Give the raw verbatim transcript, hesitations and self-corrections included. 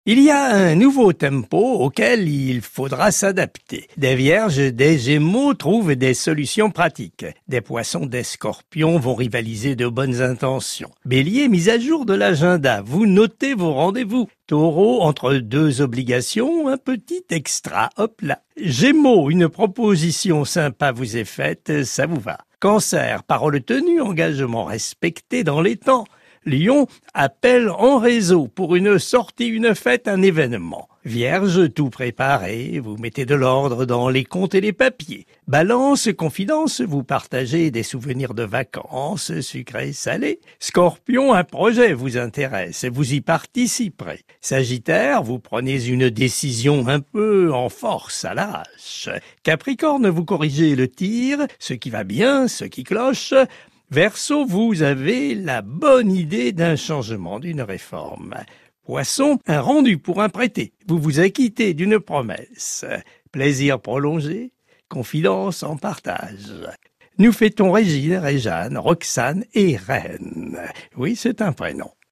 Il y a un nouveau tempo auquel il faudra s'adapter. Des vierges, des gémeaux trouvent des solutions pratiques. Des poissons, des scorpions vont rivaliser de bonnes intentions. Bélier, mise à jour de l'agenda. Vous notez vos rendez-vous. Taureau, entre deux obligations, un petit extra. Hop là. Gémeaux, une proposition sympa vous est faite, ça vous va. Cancer, parole tenue, engagement respecté dans les temps. Lion, appel en réseau pour une sortie, une fête, un événement. Vierge, tout préparé, vous mettez de l'ordre dans les comptes et les papiers. Balance, confidence, vous partagez des souvenirs de vacances, sucrés, salés. Scorpion, un projet vous intéresse, vous y participerez. Sagittaire, vous prenez une décision un peu en force, à l'arrache. Capricorne, vous corrigez le tir, ce qui va bien, ce qui cloche. Verseau, vous avez la bonne idée d'un changement, d'une réforme. Poisson, un rendu pour un prêté. Vous vous acquittez d'une promesse. Plaisir prolongé, confidence en partage. Nous fêtons Régine, Réjeanne, Roxane et Reine. Oui, c'est un prénom.